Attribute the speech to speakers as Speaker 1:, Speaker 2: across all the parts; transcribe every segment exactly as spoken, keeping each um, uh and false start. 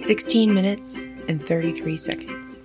Speaker 1: sixteen minutes and thirty-three seconds.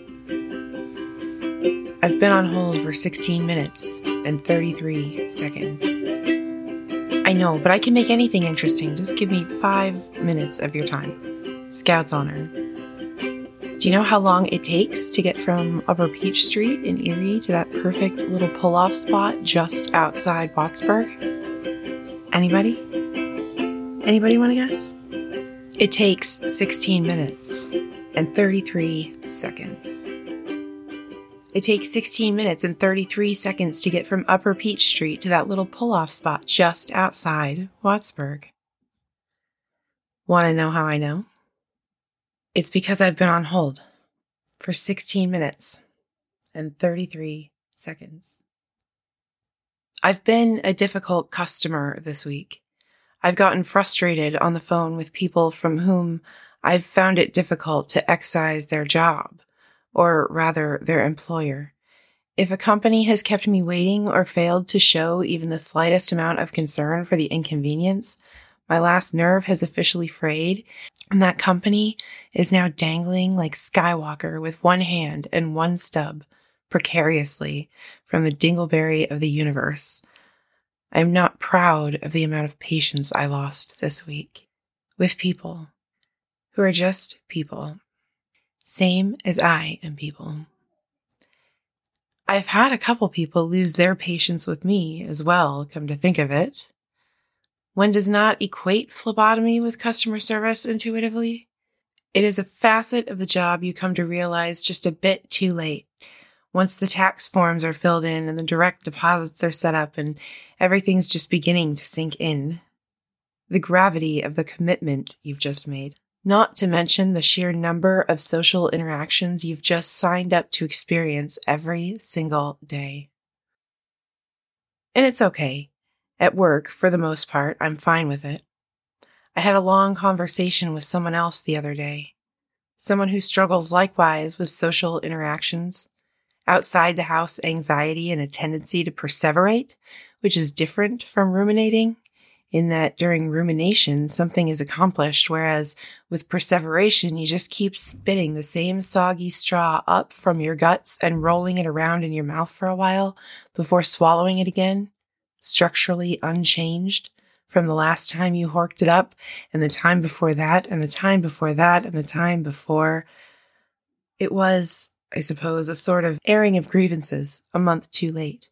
Speaker 1: I've been on hold for sixteen minutes and thirty-three seconds. I know, but I can make anything interesting. Just give me five minutes of your time. Scout's honor. Do you know how long it takes to get from Upper Peach Street in Erie to that perfect little pull-off spot just outside Wattsburg? Anybody? Anybody want to guess? It takes sixteen minutes and thirty-three seconds. It takes sixteen minutes and thirty-three seconds to get from Upper Peach Street to that little pull-off spot just outside Wattsburg. Want to know how I know? It's because I've been on hold for sixteen minutes and thirty-three seconds. I've been a difficult customer this week. I've gotten frustrated on the phone with people from whom I've found it difficult to excise their job, or rather their employer. If a company has kept me waiting or failed to show even the slightest amount of concern for the inconvenience, my last nerve has officially frayed, and that company is now dangling like Skywalker with one hand and one stub precariously from the dingleberry of the universe. I am not proud of the amount of patience I lost this week with people who are just people, same as I am people. I've had a couple people lose their patience with me as well, come to think of it. One does not equate phlebotomy with customer service intuitively. It is a facet of the job you come to realize just a bit too late, once the tax forms are filled in and the direct deposits are set up and everything's just beginning to sink in. The gravity of the commitment you've just made, not to mention the sheer number of social interactions you've just signed up to experience every single day. And it's okay. At work, for the most part, I'm fine with it. I had a long conversation with someone else the other day, someone who struggles likewise with social interactions, outside the house anxiety and a tendency to perseverate, which is different from ruminating, in that during rumination, something is accomplished, whereas with perseveration, you just keep spitting the same soggy straw up from your guts and rolling it around in your mouth for a while before swallowing it again, structurally unchanged from the last time you horked it up, and the time before that, and the time before that, and the time before. It was, I suppose, a sort of airing of grievances a month too late.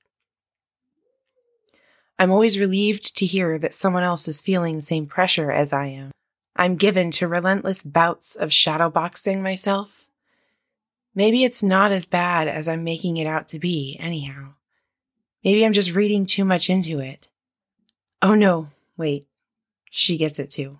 Speaker 1: I'm always relieved to hear that someone else is feeling the same pressure as I am. I'm given to relentless bouts of shadowboxing myself. Maybe it's not as bad as I'm making it out to be, anyhow. Maybe I'm just reading too much into it. Oh no, wait. She gets it too.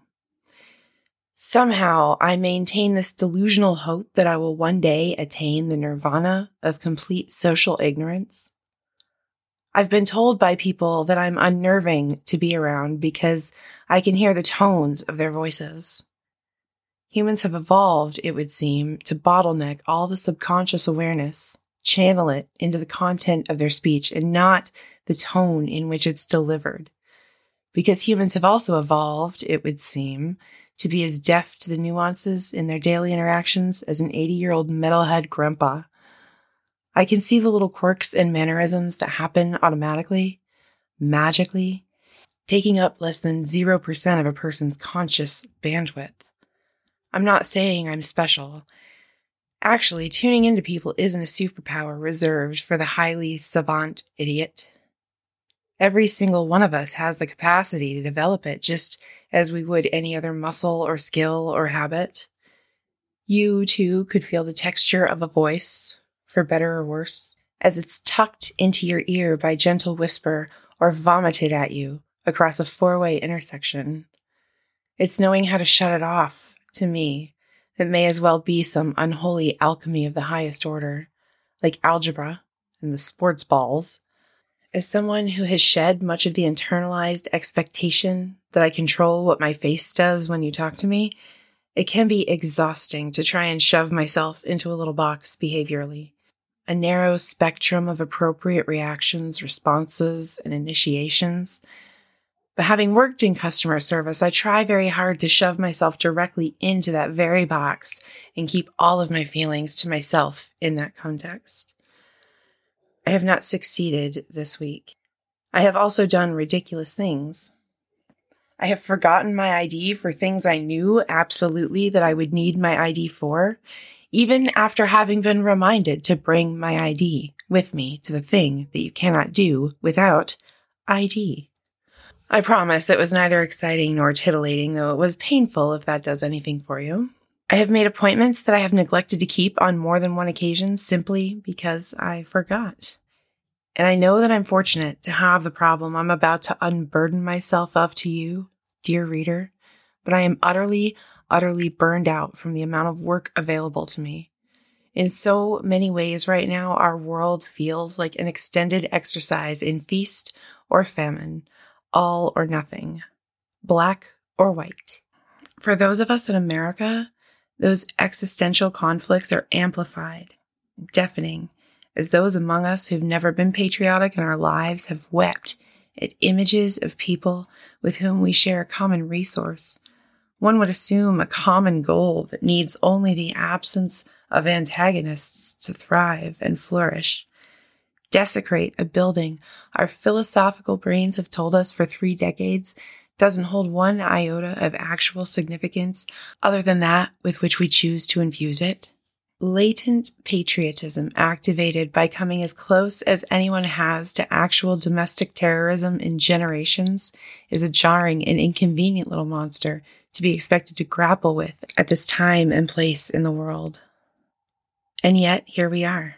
Speaker 1: Somehow, I maintain this delusional hope that I will one day attain the nirvana of complete social ignorance. I've been told by people that I'm unnerving to be around because I can hear the tones of their voices. Humans have evolved, it would seem, to bottleneck all the subconscious awareness, channel it into the content of their speech and not the tone in which it's delivered. Because humans have also evolved, it would seem, to be as deaf to the nuances in their daily interactions as an eighty-year-old metalhead grandpa. I can see the little quirks and mannerisms that happen automatically, magically, taking up less than zero percent of a person's conscious bandwidth. I'm not saying I'm special. Actually, tuning into people isn't a superpower reserved for the highly savant idiot. Every single one of us has the capacity to develop it, just as we would any other muscle or skill or habit. You, too, could feel the texture of a voice, for better or worse, as it's tucked into your ear by gentle whisper or vomited at you across a four-way intersection. It's knowing how to shut it off, to me, that may as well be some unholy alchemy of the highest order, like algebra and the sports balls. As someone who has shed much of the internalized expectation that I control what my face does when you talk to me, it can be exhausting to try and shove myself into a little box behaviorally. A narrow spectrum of appropriate reactions, responses, and initiations. But having worked in customer service, I try very hard to shove myself directly into that very box and keep all of my feelings to myself in that context. I have not succeeded this week. I have also done ridiculous things. I have forgotten my I D for things I knew absolutely that I would need my I D for, even after having been reminded to bring my I D with me to the thing that you cannot do without I D. I promise it was neither exciting nor titillating, though it was painful if that does anything for you. I have made appointments that I have neglected to keep on more than one occasion simply because I forgot. And I know that I'm fortunate to have the problem I'm about to unburden myself of to you, dear reader, but I am utterly, utterly burned out from the amount of work available to me. In so many ways right now, our world feels like an extended exercise in feast or famine, all or nothing, black or white. For those of us in America, those existential conflicts are amplified, deafening, as those among us who've never been patriotic in our lives have wept at images of people with whom we share a common resource. One would assume a common goal that needs only the absence of antagonists to thrive and flourish. Desecrate a building our philosophical brains have told us for three decades doesn't hold one iota of actual significance other than that with which we choose to infuse it. Latent patriotism activated by coming as close as anyone has to actual domestic terrorism in generations is a jarring and inconvenient little monster to be expected to grapple with at this time and place in the world. And yet, here we are.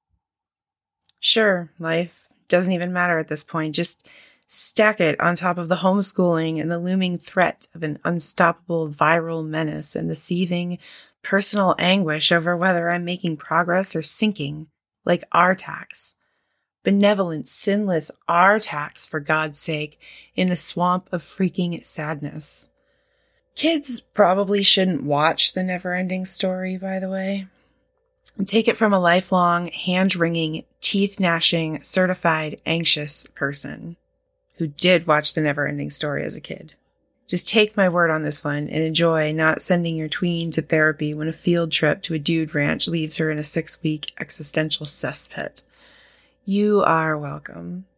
Speaker 1: Sure, life doesn't even matter at this point. Just stack it on top of the homeschooling and the looming threat of an unstoppable viral menace and the seething personal anguish over whether I'm making progress or sinking, like Artax. Benevolent, sinless Artax, for God's sake, in the swamp of freaking sadness. Kids probably shouldn't watch The Never-Ending Story, by the way. Take it from a lifelong, hand-wringing, teeth-gnashing, certified anxious person who did watch The Never-Ending Story as a kid. Just take my word on this one and enjoy not sending your tween to therapy when a field trip to a dude ranch leaves her in a six-week existential cesspit. You are welcome.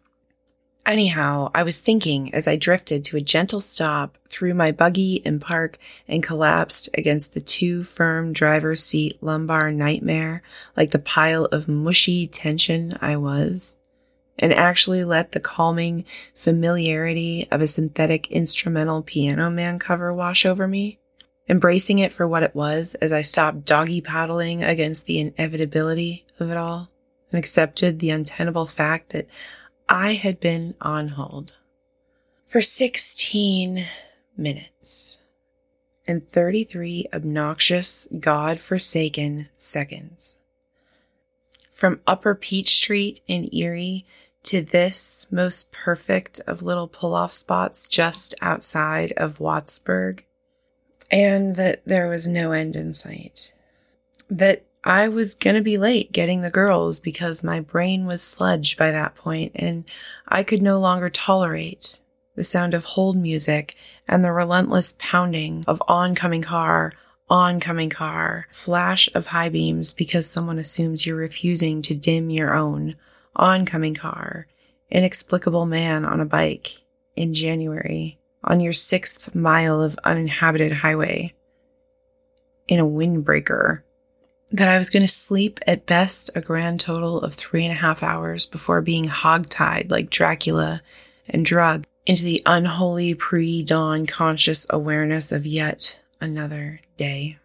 Speaker 1: Anyhow, I was thinking as I drifted to a gentle stop through my buggy and park and collapsed against the too firm driver's seat lumbar nightmare like the pile of mushy tension I was, and actually let the calming familiarity of a synthetic instrumental Piano Man cover wash over me, embracing it for what it was as I stopped doggy paddling against the inevitability of it all and accepted the untenable fact that I had been on hold for sixteen minutes and thirty-three obnoxious, God-forsaken seconds. From Upper Peach Street in Erie to this most perfect of little pull-off spots just outside of Wattsburg, and that there was no end in sight. That I was going to be late getting the girls because my brain was sludge by that point, and I could no longer tolerate the sound of hold music and the relentless pounding of oncoming car, oncoming car, flash of high beams because someone assumes you're refusing to dim your own, oncoming car, inexplicable man on a bike in January on your sixth mile of uninhabited highway in a windbreaker. That I was going to sleep at best a grand total of three and a half hours before being hogtied like Dracula and drugged into the unholy pre-dawn conscious awareness of yet another day.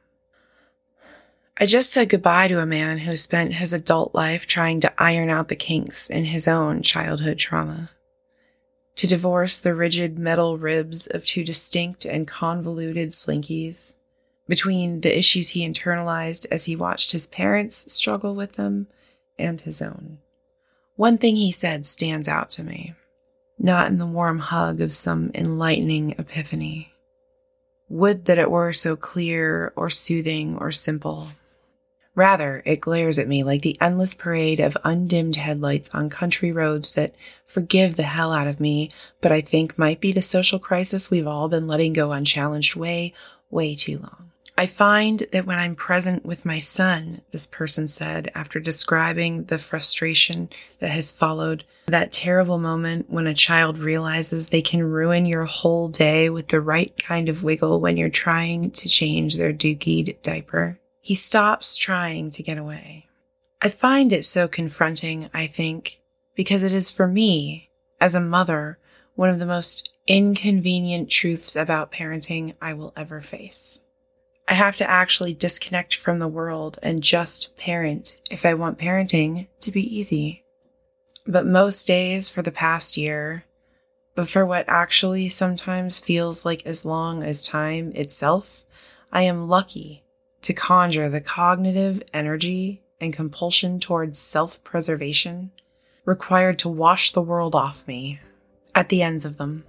Speaker 1: I just said goodbye to a man who spent his adult life trying to iron out the kinks in his own childhood trauma, to divorce the rigid metal ribs of two distinct and convoluted slinkies, between the issues he internalized as he watched his parents struggle with them and his own. One thing he said stands out to me, not in the warm hug of some enlightening epiphany. Would that it were so clear or soothing or simple. Rather, it glares at me like the endless parade of undimmed headlights on country roads that forgive the hell out of me, but I think might be the social crisis we've all been letting go unchallenged way, way too long. I find that when I'm present with my son, this person said, after describing the frustration that has followed that terrible moment when a child realizes they can ruin your whole day with the right kind of wiggle when you're trying to change their dookied diaper. He stops trying to get away. I find it so confronting, I think, because it is for me, as a mother, one of the most inconvenient truths about parenting I will ever face. I have to actually disconnect from the world and just parent if I want parenting to be easy. But most days for the past year, but for what actually sometimes feels like as long as time itself, I am lucky to conjure the cognitive energy and compulsion towards self-preservation required to wash the world off me at the ends of them.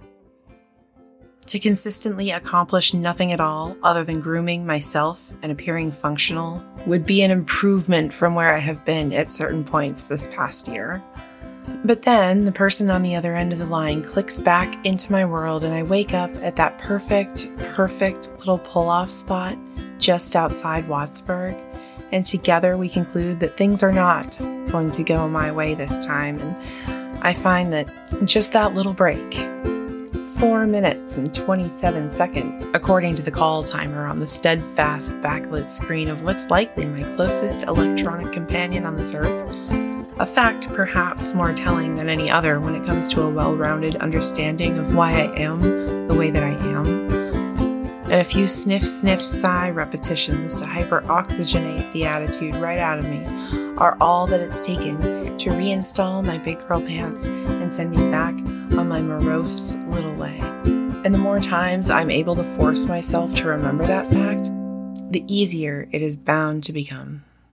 Speaker 1: To consistently accomplish nothing at all other than grooming myself and appearing functional would be an improvement from where I have been at certain points this past year. But then the person on the other end of the line clicks back into my world and I wake up at that perfect, perfect little pull-off spot just outside Wattsburg. And together we conclude that things are not going to go my way this time. And I find that just that little break, four minutes and twenty-seven seconds, according to the call timer on the steadfast backlit screen of what's likely my closest electronic companion on this earth, a fact perhaps more telling than any other when it comes to a well-rounded understanding of why I am the way that I am, and a few sniff, sniff, sigh repetitions to hyper-oxygenate the attitude right out of me are all that it's taken to reinstall my big girl pants and send me back on my morose little way. And the more times I'm able to force myself to remember that fact, the easier it is bound to become.